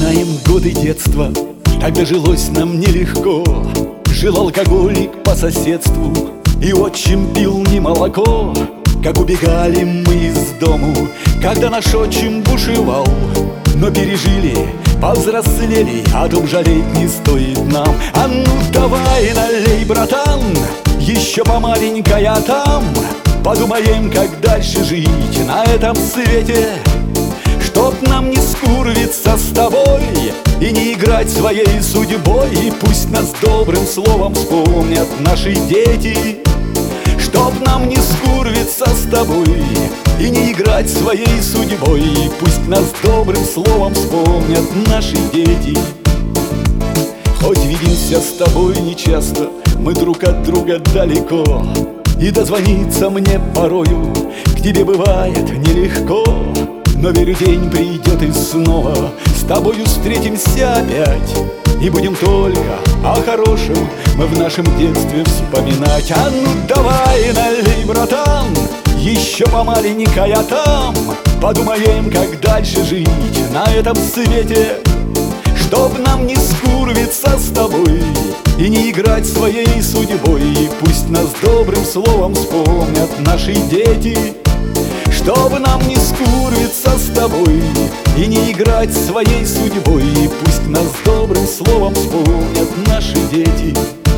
Вспоминаем годы детства, тогда жилось нам нелегко. Жил алкоголик по соседству, и отчим пил не молоко. Как убегали мы из дому, когда наш отчим бушевал. Но пережили, повзрослели, о том жалеть не стоит нам. А ну давай налей, братан, еще помаленькая там. Подумаем, как дальше жить на этом свете, чтоб нам не скурвиться с тобой и не играть своей судьбой. И пусть нас добрым словом вспомнят наши дети, чтоб нам не скурвиться с тобой и не играть своей судьбой. И пусть нас добрым словом вспомнят наши дети. Хоть видимся с тобой нечасто, мы друг от друга далеко, и дозвониться мне порою к тебе бывает нелегко. Но верю, день придет и снова с тобою встретимся опять, и будем только о хорошем мы в нашем детстве вспоминать. А ну давай налей, братан, еще помаленькая там. Подумаем, как дальше жить на этом свете, чтоб нам не скурвиться с тобой и не играть своей судьбой. И пусть нас добрым словом вспомнят наши дети, чтобы нам не скурвиться с тобой и не играть своей судьбой. И пусть нас добрым словом вспомнят наши дети.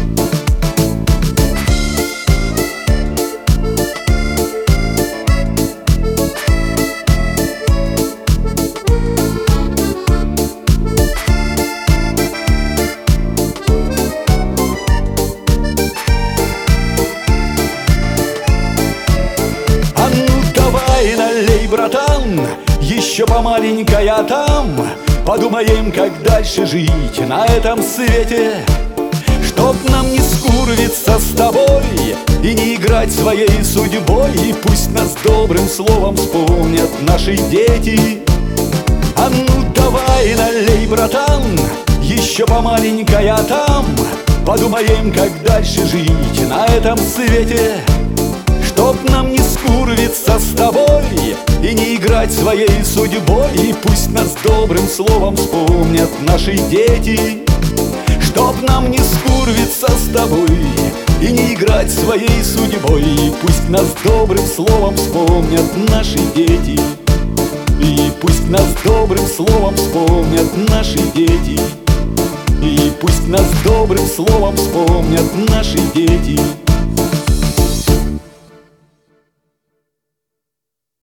Налей, братан, еще помаленькая там. Подумаем, как дальше жить на этом свете, чтоб нам не скурвиться с тобой и не играть своей судьбой. И пусть нас добрым словом вспомнят наши дети. А ну давай налей, братан, еще помаленькая там. Подумаем, как дальше жить на этом свете, чтоб нам не скурвиться с тобой и не играть своей судьбой. И пусть нас добрым словом вспомнят наши дети, чтоб нам не скурвиться с тобой и не играть своей судьбой. И пусть нас добрым словом вспомнят наши дети. И пусть нас добрым словом вспомнят наши дети. И пусть нас добрым словом вспомнят наши дети.